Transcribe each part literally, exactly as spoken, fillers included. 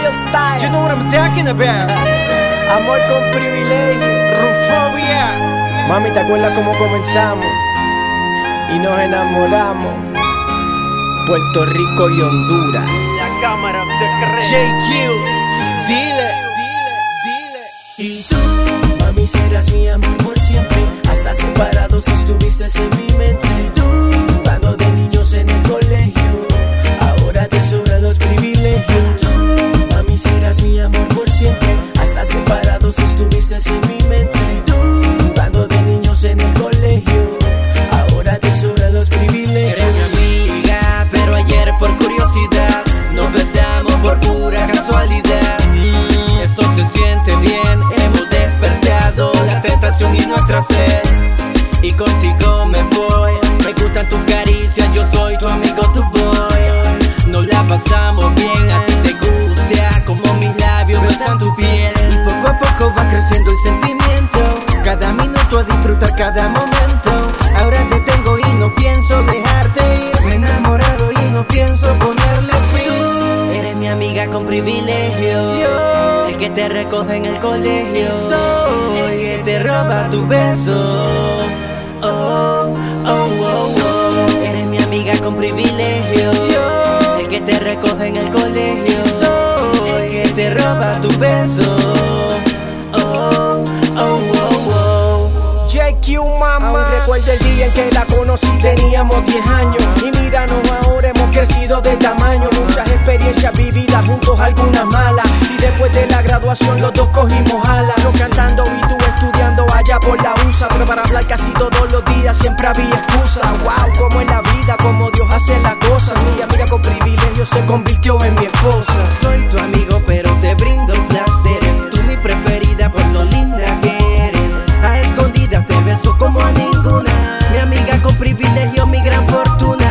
real style. You know what I'm talking about. Amor con privilegio. Rufobia. Mami, ¿te acuerdas cómo comenzamos? Y nos enamoramos. Puerto Rico y Honduras. La cámara de J Q, dile, dile, dile. Y tú, mami, serás mi amor por siempre. Hasta separados estuviste en mi mente. Y tú, cuando de niños en el colegio, ahora te sobran los privilegios. Tú, mami, serás mi amor por siempre. Hasta separados estuviste en mi mente. Y tú, cuando de niños en el colegio, ahora te sobran los privilegios. Eres mi amiga, pero ayer por curiosidad nos besamos por pura casualidad. Mm, eso se siente bien, hemos despertado la tentación y nuestra sed. Y contigo me voy, me gustan tus caricias, yo soy tu amigo, tu boy. Nos la pasamos bien, a ti te gusta como mis labios besan tu piel. Y poco a poco va creciendo el sentimiento, cada minuto a disfrutar cada momento. Ahora te tengo y no pienso dejarte ir, me he enamorado y no pienso ponerle fin. Eres mi amiga con privilegio, yo, el que te recoge en el colegio, soy el que te roba tus besos. Oh, oh, oh, oh. Eres mi amiga con privilegio, yo, el que te recoge en el colegio, soy el que te roba tus besos. Oh, oh, oh, oh. J Q, mamá. Aún recuerdo el día en que la conocí, teníamos diez años. Y míranos ahora, hemos crecido de tamaño. Muchas experiencias vividas juntos, algunas malas. Y después de la graduación los dos cogimos alas. Yo cantando y tú estudiando allá por la U S A. Pero para hablar casi todos los días siempre había excusa. Wow, como es la vida, como Dios hace las cosas. Mi amiga con privilegio se convirtió en mi esposa. Soy tu amigo pero te brindo placeres, tú mi preferida por lo linda que eres. A escondidas te beso como a ninguna, mi amiga con privilegio, mi gran fortuna.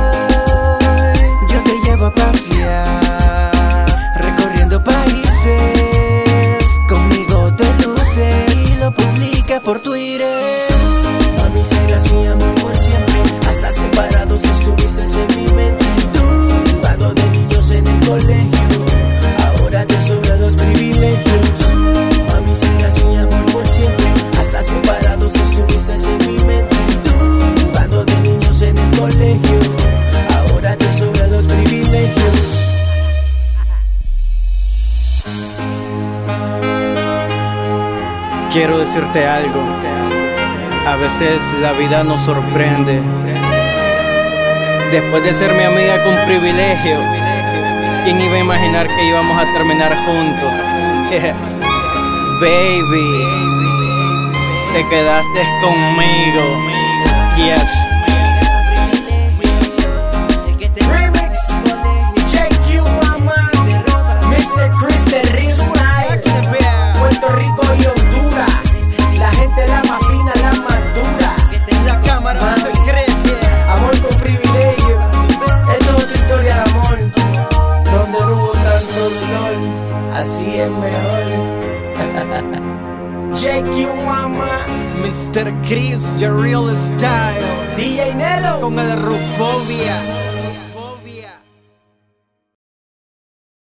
Hoy yo te llevo a pasear, recorriendo países, conmigo te luces y lo publicas por Twitter. Mami, serás mi amor por siempre. Hasta separados estuviste en mi mente. Tú, cuando de niños en el colegio, ahora te sobran los privilegios. Mami, serás mi amor por siempre. Hasta separados estuviste en mi mente. Tú, cuando de niños en el colegio, ahora te sobran los privilegios. Quiero decirte algo, a veces la vida nos sorprende. Después de ser mi amiga con privilegio, ¿quién iba a imaginar que íbamos a terminar juntos? Baby, te quedaste conmigo. Yes. Remix, J Q, mamá, mister Chris de Real Style, Puerto Rico y Honduras. La gente la más fina, la más dura. La cámara secreta. Amor con privilegio. Esto es otra historia de amor, donde no hubo tanto dolor. Así es mejor. J Q, mamá, mister Chris, your real style. D J Nelo con el Rufobia.